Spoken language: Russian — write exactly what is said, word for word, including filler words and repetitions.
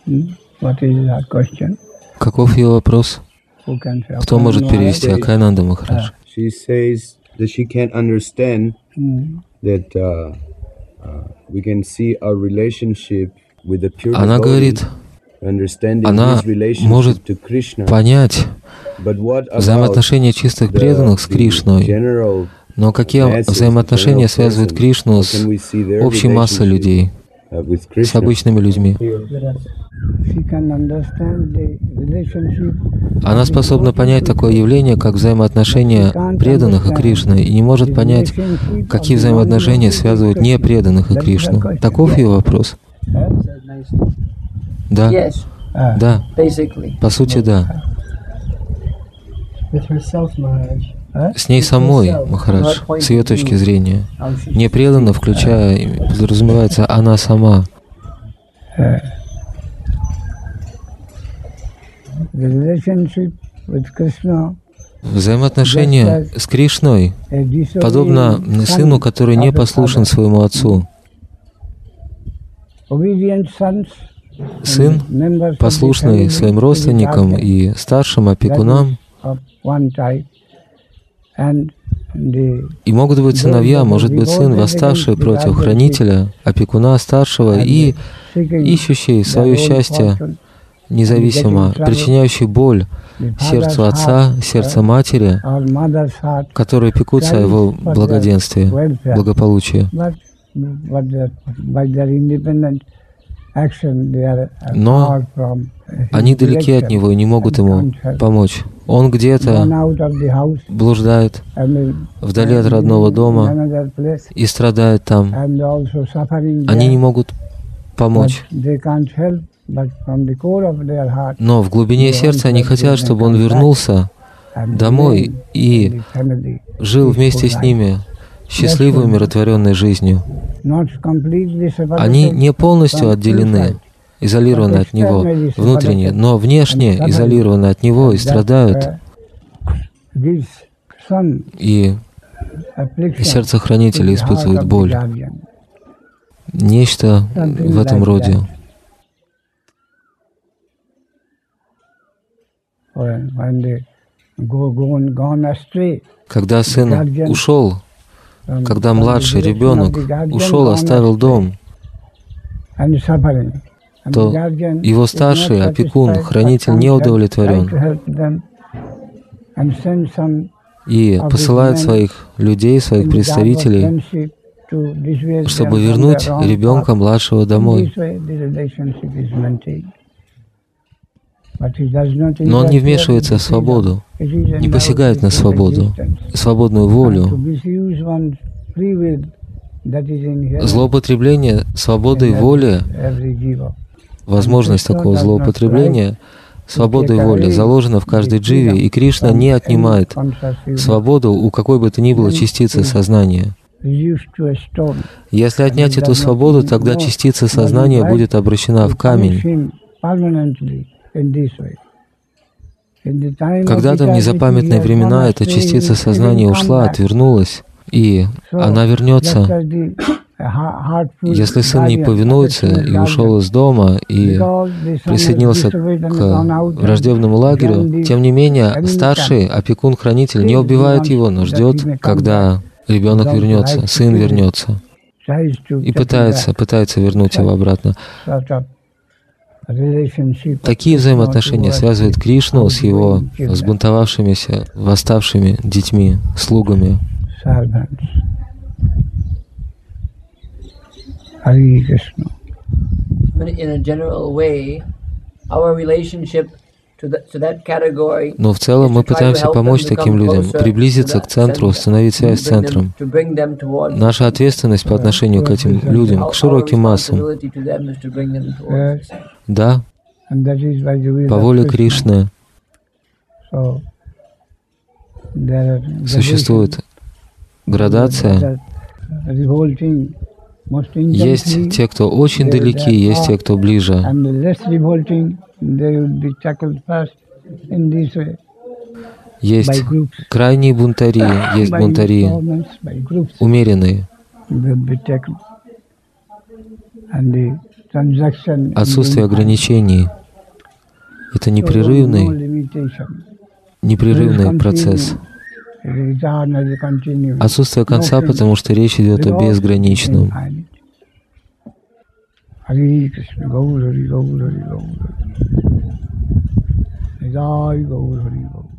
Каков ее вопрос? Кто может перевести? Акайнанда Махарадж. Она говорит, она может понять взаимоотношения чистых преданных с Кришной, но какие взаимоотношения связывают Кришну с общей массой людей, с обычными людьми? Она способна понять такое явление, как взаимоотношения преданных и Кришны, и не может понять, какие взаимоотношения связывают непреданных и Кришну. Таков ее вопрос? Да. Да. По сути, да. С ней самой, Махарадж, с ее точки зрения. Непредана, включая, подразумевается, она сама. Взаимоотношения с Кришной подобно сыну, который не послушен своему отцу. Сын, послушный своим родственникам и старшим опекунам, и могут быть сыновья, может быть сын, восставший против хранителя, опекуна старшего и ищущий свое счастье независимо, причиняющий боль сердцу отца, сердцу матери, которые пекутся о его благоденствии, благополучии. Но они далеки от него и не могут ему помочь. Он где-то блуждает вдали от родного дома и страдает там. Они не могут помочь. Но в глубине сердца они хотят, чтобы он вернулся домой и жил вместе с ними счастливой, умиротворенной жизнью. Они не полностью отделены, изолированы от него внутренне, но внешне изолированы от него и страдают. И сердце хранителя испытывает боль. Нечто в этом роде. Когда сын ушел, когда младший ребенок ушел, оставил дом, то его старший опекун, хранитель, не удовлетворен и посылает своих людей, своих представителей, чтобы вернуть ребенка младшего домой. Но он не вмешивается в свободу, не посягает на свободу, свободную волю. Злоупотребление свободой воли, возможность такого злоупотребления свободой воли заложена в каждой дживе, и Кришна не отнимает свободу у какой бы то ни было частицы сознания. Если отнять эту свободу, тогда частица сознания будет обращена в камень. Когда-то в незапамятные времена эта частица сознания ушла, отвернулась, и она вернется. Если сын не повинуется и ушел из дома и присоединился к враждебному лагерю, тем не менее старший опекун-хранитель не убивает его, но ждет, когда ребенок вернется, сын вернется, и пытается, пытается вернуть его обратно. Такие взаимоотношения связывают Кришну с его взбунтовавшимися, восставшими детьми, слугами. Но в целом мы пытаемся помочь таким людям, приблизиться к центру, установить связь с центром. Наша ответственность по отношению к этим людям, к широким массам. Да, по воле Кришны существует градация. Есть те, кто очень далеки, есть те, кто ближе. Есть крайние бунтари, есть бунтари умеренные. отсутствие ограничений — это непрерывный, непрерывный процесс. Отсутствие конца, потому что речь идет о безграничном. Hare Krishna, Gaur Hari, Gaur Hari, Gaur Hari. Jai Gaur Hari, Gaur.